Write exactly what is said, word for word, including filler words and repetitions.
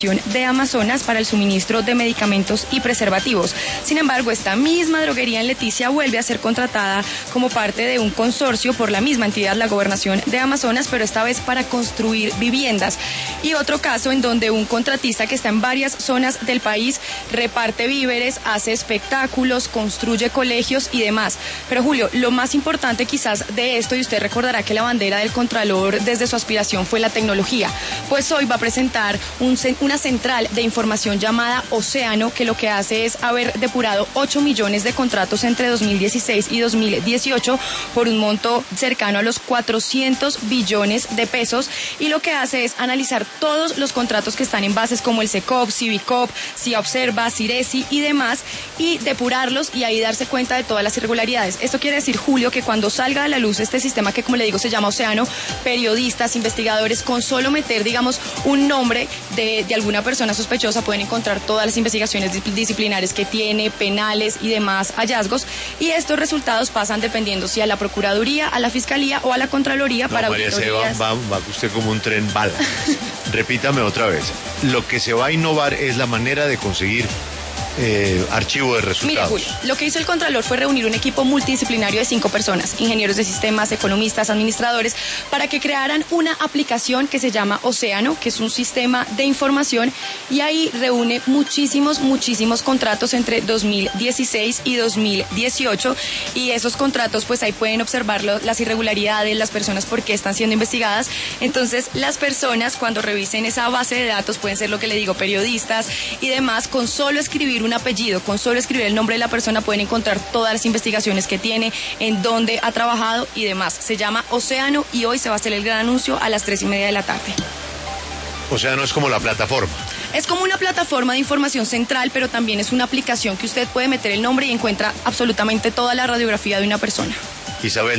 de Amazonas para el suministro de medicamentos y preservativos. Sin embargo, esta misma droguería en Leticia vuelve a ser contratada como parte de un consorcio por la misma entidad, la Gobernación de Amazonas, pero esta vez para construir viviendas. Y otro caso en donde un contratista que está en varias zonas del país reparte víveres, hace espectáculos, construye colegios y demás. Pero Julio, lo más importante quizás de esto, y usted recordará que la bandera del Contralor desde su aspiración fue la tecnología, pues hoy va a presentar un, una central de información llamada Océano, que lo que hace es haber depurado ocho millones de contratos entre dos mil dieciséis y dos mil dieciocho por un monto cercano a los cuatrocientos billones de pesos, y lo que hace es analizar todos los contratos que están en bases como el SECOP, Civicop, Ciaobserva, Ciresi y demás, y depurarlos y ahí darse cuenta de todas las irregularidades. Esto quiere decir, Julio, que cuando salga a la luz este sistema que, como le digo, se llama Océano, periodistas, investigadores, con solo meter, digamos, un nombre de, de alguna persona sospechosa pueden encontrar todas las investigaciones disciplinares que tiene, penales y demás hallazgos, y estos resultados pasan dependiendo si a la Procuraduría, a la Fiscalía o a la Contraloría. No, para María, auditorías. se va, va, va usted como un tren bala. Repítame otra vez. Lo que se va a innovar es la manera de conseguir Eh, archivo de resultados. Mira, Julio, lo que hizo el Contralor fue reunir un equipo multidisciplinario de cinco personas, ingenieros de sistemas, economistas, administradores, para que crearan una aplicación que se llama Océano, que es un sistema de información, y ahí reúne muchísimos, muchísimos contratos entre dos mil dieciséis y dos mil dieciocho, y esos contratos, pues ahí pueden observar lo, las irregularidades, las personas por qué están siendo investigadas. Entonces, las personas cuando revisen esa base de datos, pueden ser, lo que le digo, periodistas y demás, con solo escribir un apellido, con solo escribir el nombre de la persona pueden encontrar todas las investigaciones que tiene, en dónde ha trabajado y demás. Se llama Océano y hoy se va a hacer el gran anuncio a las tres y media de la tarde. Océano es como la plataforma. Es como una plataforma de información central, pero también es una aplicación que usted puede meter el nombre y encuentra absolutamente toda la radiografía de una persona. Isabel.